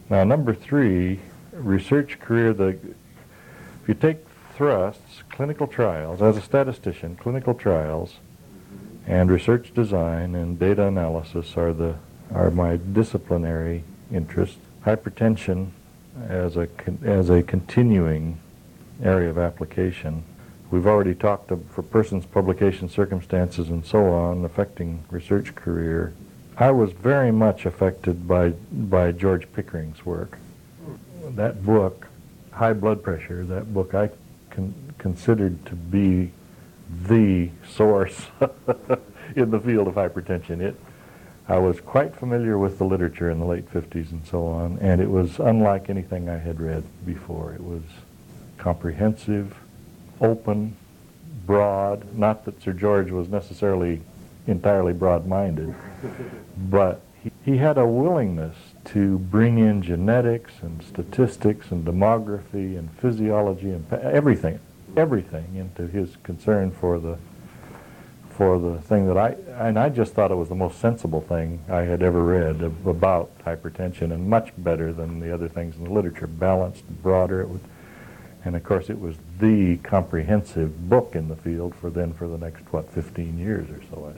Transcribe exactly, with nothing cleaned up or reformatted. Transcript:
Now, number three, research career, the, if you take thrusts, clinical trials, as a statistician, clinical trials, and research design and data analysis are the are my disciplinary interests. Hypertension as a as a continuing area of application. We've already talked of, for persons, publication circumstances, and so on affecting research career. I was very much affected by by George Pickering's work. That book, High Blood Pressure, that book I con- considered to be the source in the field of hypertension. It, I was quite familiar with the literature in the late fifties and so on, and it was unlike anything I had read before. It was comprehensive, open, broad. Not that Sir George was necessarily entirely broad-minded, but he, he had a willingness to bring in genetics and statistics and demography and physiology and everything, everything into his concern for the for the thing that I, and I just thought it was the most sensible thing I had ever read about hypertension, and much better than the other things in the literature, balanced, broader. It was, and of course it was the comprehensive book in the field for then for the next, what, fifteen years or so, I